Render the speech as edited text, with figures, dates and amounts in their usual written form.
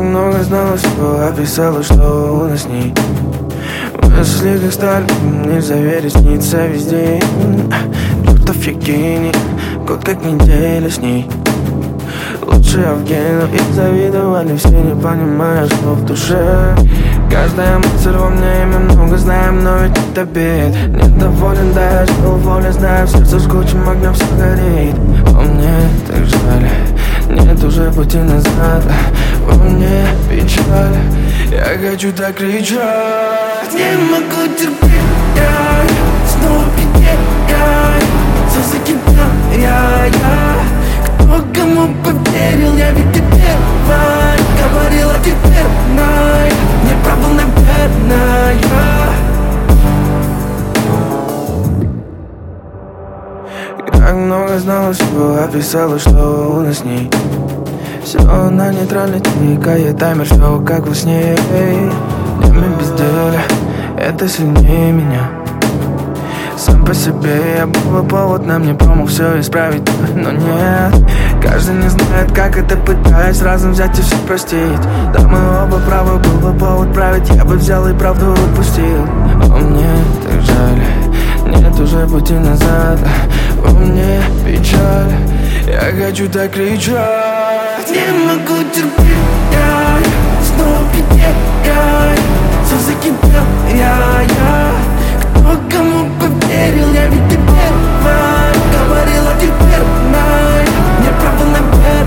много знала всего, описала, что у нас с ней. Мысли как сталь, нельзя верить, снится везде. Чертов я гений, год как неделя с ней. Лучше Евгену и завидовали все, не понимая, что в душе. Каждая мысль во мне, мы много знаем, но ведь это бед. Не доволен, да я жил воле, знаю, в сердце жгучим огнем все горит. О, мне так жаль, нет уже пути назад. Во мне печаль, я хочу так кричать. Не могу терпеть, снова потеряй. Все закипел, я. Кто кому поверил, я ведь и первой говорила, теперь знай. Не прав был, наверное. Как много знала всего, описала, что у нас с ней. Все на нейтральной, тикает таймер, все как во сне. Днями безделия, это сильнее меня. Сам по себе я был повод, нам не промог все исправить, но нет. Каждый не знает, как это, пытаясь разом взять и все простить. Да, мы оба правы, был бы повод править, я бы взял и правду упустил. О, мне так жаль, нет уже пути назад. Во мне печаль, я хочу так кричать. Не могу терпеть, снова потеряй. Все закипел, я. Кто кому поверил, я ведь и первой говорила, теперь знай. Не прав был, наверное.